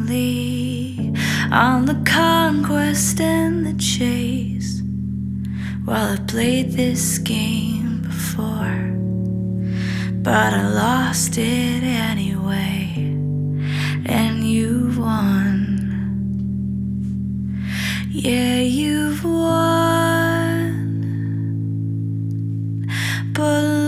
constantly on the conquest and the chase. Well, I played this game before, but I lost it anyway, and you've won. Yeah, you've won, but